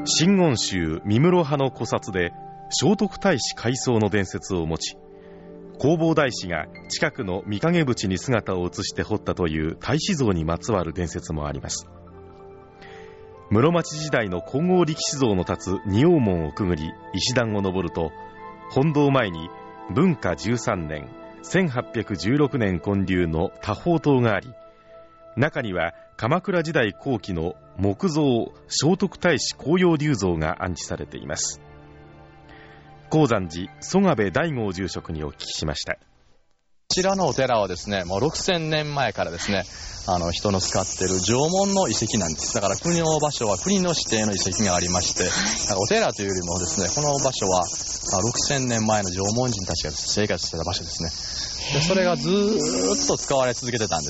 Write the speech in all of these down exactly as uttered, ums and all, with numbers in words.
真言宗三室派の古刹で聖徳太子改装の伝説を持ち、弘法大師が近くの御影淵に姿を移して彫ったという太子像にまつわる伝説もあります。室町時代の金剛力士像の立つ仁王門をくぐり石段を登ると、本堂前に文化じゅうさんねんせんはっぴゃくじゅうろくねん建立の多宝塔があり、中には鎌倉時代後期の木造聖徳太子紅葉立像が安置されています。高山寺曽我部大号住職にお聞きしました。 こちらのお寺はですね、もうろくせんねんまえからですね、あの人の使っている縄文の遺跡なんです。だから国の場所は国の指定の遺跡がありまして、お寺というよりもですね、この場所はろくせんねんまえの縄文人たちが生活してた場所ですね。でそれがずーっと使われ続けてたんです。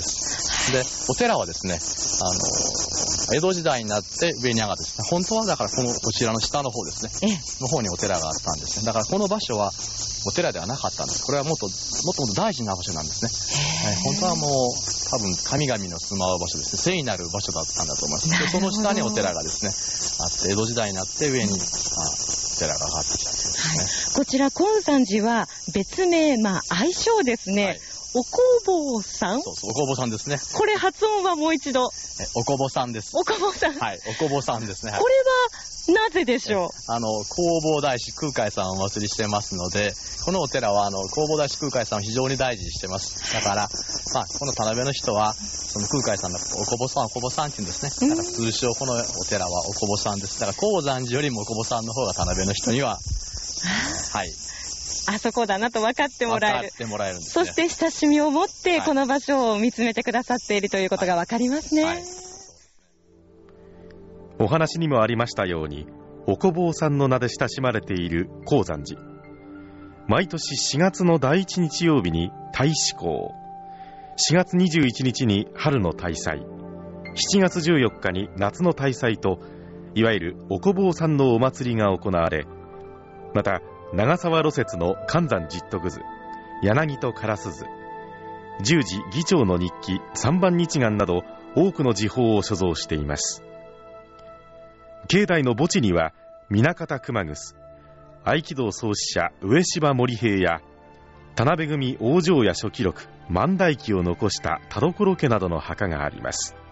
でお寺はですね、あの江戸時代になって上に上がってですね、本当はだからこのこちらの下の方ですねの方にお寺があったんですね。だからこの場所はお寺ではなかったんです。これはもっともっともっと大事な場所なんですね。はい、本当はもう多分神々の住まう場所ですね、聖なる場所だったんだと思います。でその下にお寺がですねあって、江戸時代になって上に、うん、あお寺が上がってきたということですね。 はい、こちら金山寺は別名、まあ愛称ですね、はい、おこぼうさん。 そうそう、おこぼさんですね。 これ発音はもう一度。 えおこぼさんです。 おこぼさん。 はい、おこぼさんですね。はい、 これはなぜでしょう。 あの弘法大師空海さんをお祭りしてますので、このお寺はあの弘法大師空海さんを非常に大事にしてます。だから、まあ、この田辺の人はその空海さんのおこぼさんおこぼさんって言うんですね。だから通称このお寺はおこぼさんです。だから高山寺よりもおこぼさんの方が田辺の人にははい、 あそこだなと分かってもらえる。 分かってもらえるんですね。そして親しみを持ってこの場所を見つめてくださっているということが分かりますね。はいはい、 お話にもありましたように、おこぼうさんの名で親しまれている高山寺。毎年しがつのだいいち日曜日に大師講、しがつにじゅういちにちに春の大祭、しちがつじゅうよっかに夏の大祭と、いわゆるおこぼうさんのお祭りが行われ、また長沢露雪の寒山十徳図、柳と烏図、十字議長の日記三番日願など多くの時報を所蔵しています。境内の墓地には南方熊楠、合気道創始者上柴森平や田辺組往生や諸記録万代記を残した田所家などの墓があります。